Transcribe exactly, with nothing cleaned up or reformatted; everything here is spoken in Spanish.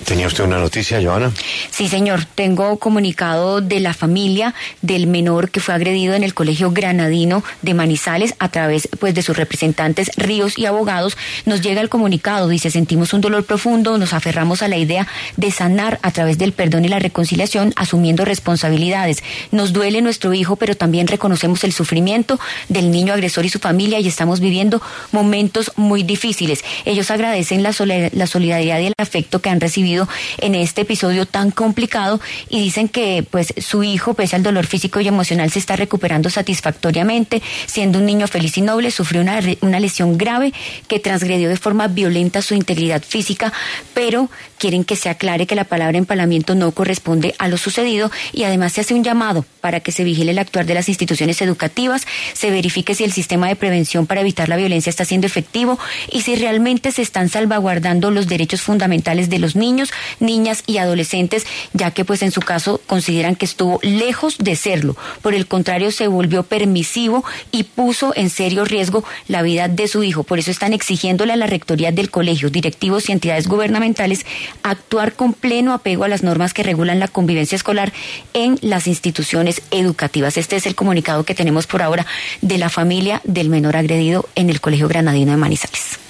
¿Tenía usted una noticia, Joana? Sí, señor. Tengo comunicado de la familia del menor que fue agredido en el Colegio Granadino de Manizales a través pues de sus representantes Ríos y abogados. Nos llega el comunicado, dice: sentimos un dolor profundo, nos aferramos a la idea de sanar a través del perdón y la reconciliación, asumiendo responsabilidades. Nos duele nuestro hijo, pero también reconocemos el sufrimiento del niño agresor y su familia, y estamos viviendo momentos muy difíciles. Ellos agradecen la, sol- la solidaridad y el afecto que han recibido en este episodio tan complicado, y dicen que pues su hijo, pese al dolor físico y emocional, se está recuperando satisfactoriamente, siendo un niño feliz y noble. Sufrió una, una lesión grave que transgredió de forma violenta su integridad física, pero quieren que se aclare que la palabra empalamiento no corresponde a lo sucedido, y además se hace un llamado para que se vigile el actuar de las instituciones educativas, se verifique si el sistema de prevención para evitar la violencia está siendo efectivo y si realmente se están salvaguardando los derechos fundamentales de los niños, niñas y adolescentes, ya que pues en su caso consideran que estuvo lejos de serlo. Por el contrario, se volvió permisivo y puso en serio riesgo la vida de su hijo. Por eso están exigiéndole a la rectoría del colegio, directivos y entidades gubernamentales actuar con pleno apego a las normas que regulan la convivencia escolar en las instituciones educativas. Este es el comunicado que tenemos por ahora de la familia del menor agredido en el Colegio Granadino de Manizales.